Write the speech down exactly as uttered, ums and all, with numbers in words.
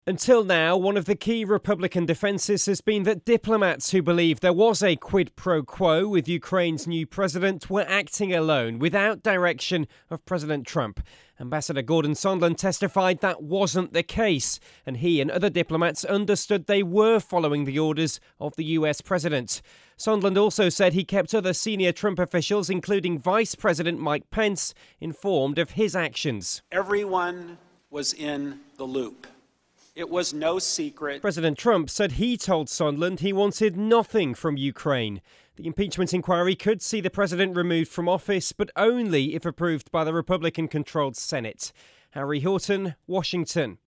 Until now, one of the key Republican defences has been that diplomats who believe there was a quid pro quo with Ukraine's new president were acting alone, without direction of President Trump. Ambassador Gordon Sondland testified that wasn't the case, and he and other diplomats understood they were following the orders of the U S president. Sondland also said he kept other senior Trump officials, including Vice President Mike Pence, informed of his actions. Everyone was in the loop. It was no secret. President Trump said he told Sondland he wanted nothing from Ukraine. The impeachment inquiry could see the president removed from office, but only if approved by the Republican-controlled Senate. Harry Horton, Washington.